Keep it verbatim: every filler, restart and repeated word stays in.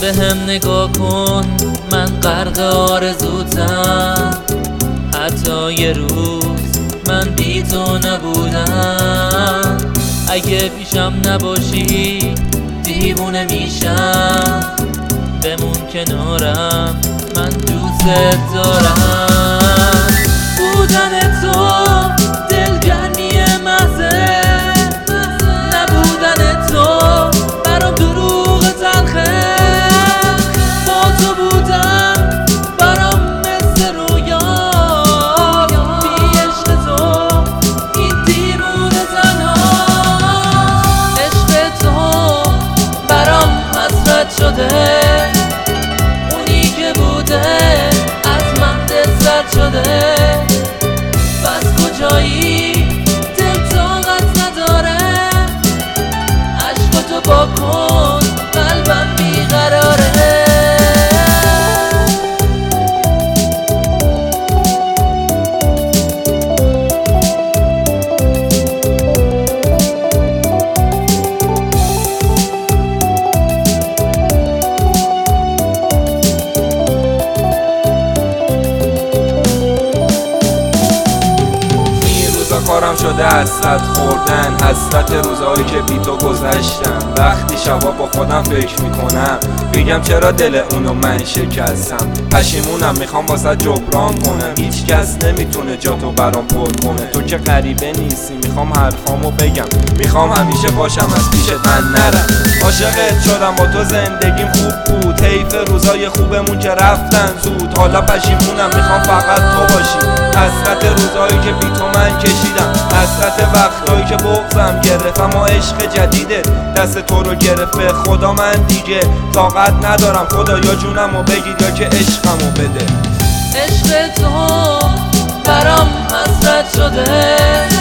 به هم نگاه کن، من غرق آرزوتم. حتی یه روز من بی تو نبودم. اگه پیشم نباشی دیوونه میشم. بمون کنارم، من دوست دارم. بودن تو دلگرمی محضه، نبودن تو برام دروغ تلخه. با تو بودم برام مثل رویا، بی عشق تو این دیوونه تنها. عشق تو برام حسرت شده، اونی که بوده از من دل زد شده. بس کجایی دل طاقت نداره، عشق تو با کن قلبم بیقراره. کارم شده حسرت خوردن، حسرت روزهایی که بی تو گذشتم. وقتی شبا با خودم فکر میکنم، میگم چرا دل اونو من شکستم. پشیمونم، میخوام واسه جبران کنم. هیچ کس نمیتونه جا تو برام پر کنه. تو که غریبه نیستی، میخوام حرفامو بگم. میخوام همیشه باشم، از پیشت من نرم. عاشقت شدم، با تو زندگیم خوب بود. حیف روزای خوبمون که رفتن زود. حالا پشیمونم، میخوام فقط تو باشی. حسرت روزایی که بی تو من کشیدم، حسرت وقتایی که بغضم گرفت. اما عشق جدیده دست تو رو گرفت. به خدا من دیگه طاقت ندارم. خدا یا جونمو بگیر یا که عشقمو بده. عشق تو برام حسرت شده،